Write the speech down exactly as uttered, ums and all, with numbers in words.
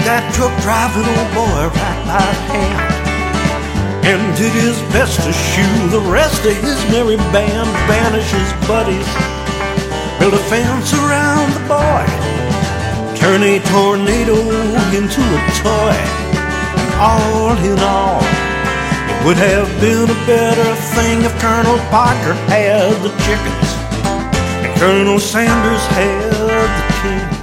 that truck driving old boy right by hand, and did his best to shoo the rest of his merry band, banish his buddies, build a fence around the boy, turn a tornado into a toy. And all in all, it would have been a better thing if Colonel Parker had the chickens and Colonel Sanders had the king.